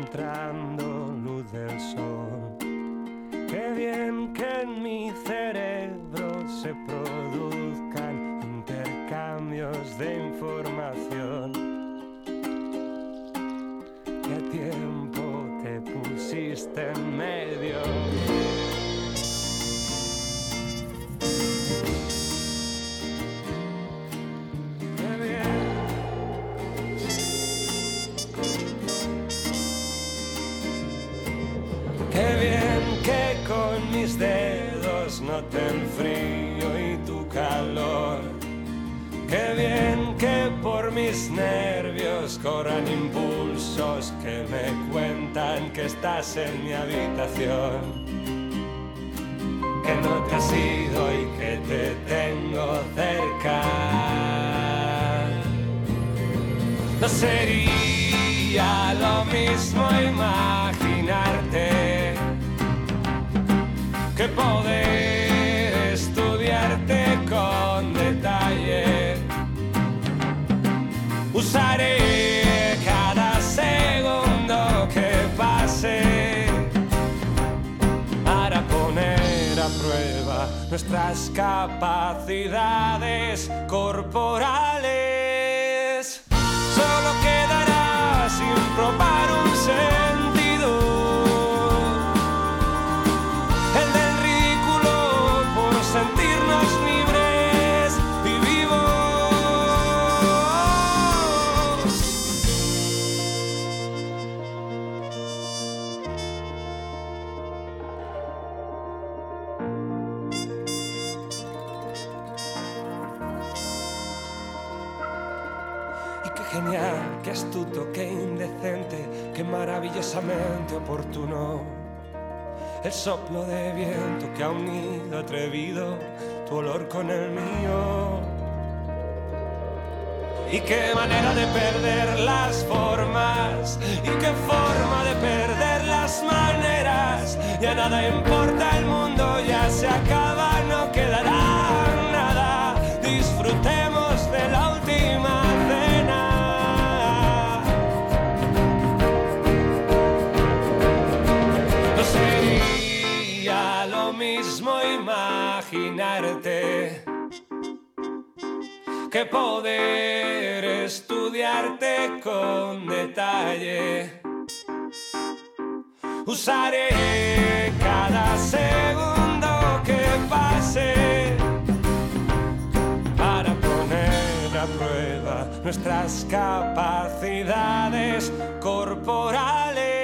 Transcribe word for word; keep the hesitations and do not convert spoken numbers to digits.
entrando luz del sol. Qué bien que en mi cerebro se produzcan intercambios de información. ¿Qué tiempo te pusiste en medio? Qué bien que con mis dedos noté el frío y tu calor. Qué bien que por mis nervios corran impulsos que me cuentan que estás en mi habitación. Que no te has ido y que te tengo cerca. No sería lo mismo imaginarte que poder estudiarte con detalle. Usaré cada segundo que pase para poner a prueba nuestras capacidades corporales. Solo quedará sin probar un sentido, el del ridículo por sentirnos libres y vivos. Qué genial, qué astuto, qué indecente, qué maravillosamente oportuno. El soplo de viento que ha unido atrevido tu olor con el mío. Y qué manera de perder las formas, y qué forma de perder las maneras. Ya nada importa, el mundo ya se acaba, no quedará nada. Disfrutemos de la última cena. No sería lo mismo imaginarte que poder estudiarte con detalle. Usaré cada segundo que pase para poner a prueba nuestras capacidades corporales.